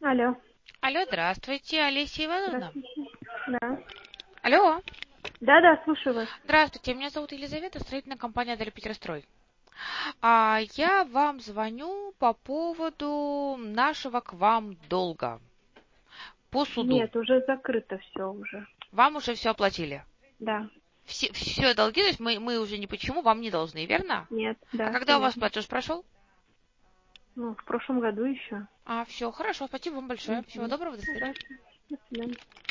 Алло, Алло, здравствуйте, Олеся Ивановна. здравствуйте. Да. Алло. Да, слушаю вас. Здравствуйте, меня зовут Елизавета, строительная компания «Адель Петрострой». Я вам звоню по поводу нашего к вам долга по суду. Нет, уже закрыто все уже. Вам уже все оплатили? Да. Все долги, то есть мы уже ни почему вам не должны, верно? Нет, А да, все когда у вас верно. платеж прошел? Ну, в прошлом году еще. Все, хорошо, спасибо вам большое. Всего Угу. доброго, до свидания. Пожалуйста. До свидания.